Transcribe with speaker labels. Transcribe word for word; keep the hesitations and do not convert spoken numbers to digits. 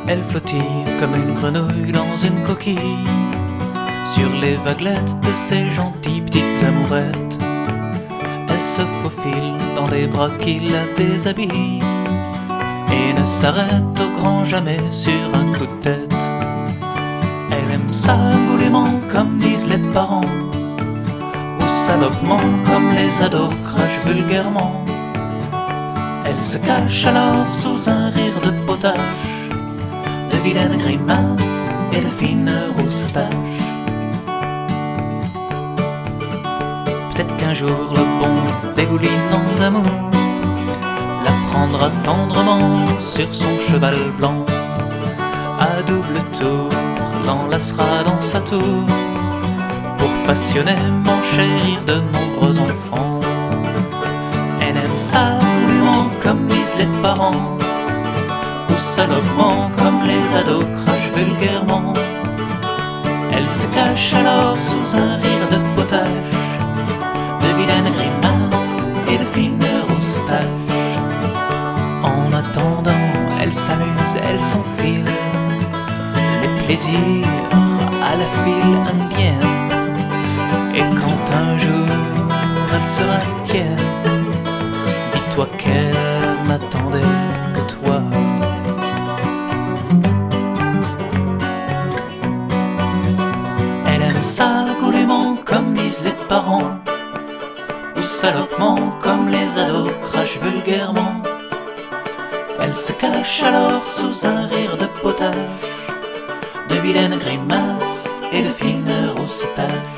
Speaker 1: Elle flottille comme une grenouille dans une coquille sur les vaguelettes de ces gentilles petites amourettes. Elle se faufile dans des bras qui la déshabillent et ne s'arrête au grand jamais sur un coup de tête. Elle aime ça goulûment comme disent les parents, ou salopement comme les ados crachent vulgairement. Elle se cache alors sous un rire de potache, de vilaines grimaces et de fines rousses taches. Peut-être qu'un jour le bon dégoulinant d'amour la prendra tendrement sur son cheval blanc, à double tour l'enlacera dans sa tour pour passionnément chérir de nombreux enfants. Elle aime ça goulûment comme disent les parents, ou salopement comme les ados crachent vulgairement. Elle se cache alors sous un rire de potache, de vilaines grimaces et de fines rousses taches. En attendant, elle s'amuse, elle s'enfile les plaisirs à la file indienne. Et quand un jour elle sera tienne, dis-toi qu'elle n'attendait que toi. Elle aime ça goulûment comme disent les parents, ou salopement comme les ados crachent vulgairement. Elle se cache alors sous un rire de potache, de vilaines grimaces et de fines rousses taches.